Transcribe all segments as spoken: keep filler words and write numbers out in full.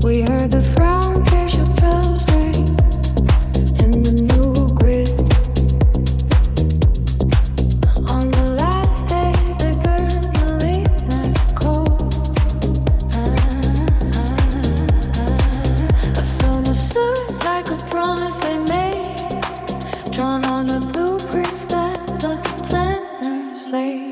We heard the frown, Kershaw bells ring in the new grid. On the last day, they burned the late night coal. A film of soot like a promise they made, drawn on the blueprints that the planners laid.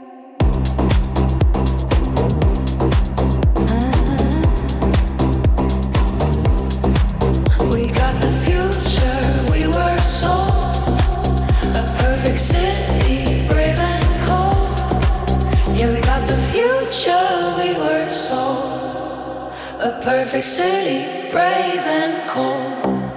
A perfect city, brave and cold.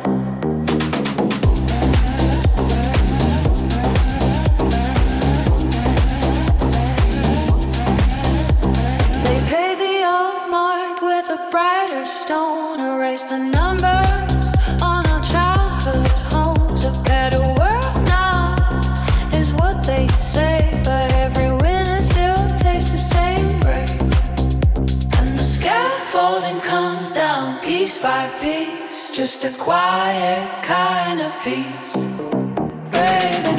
They pay the old mark with a brighter stone, erase the numbers on our childhood homes. A better world now is what they'd say, but every winner still tastes the same break. And the scaffolding comes down piece by piece, just a quiet kind of peace. Brave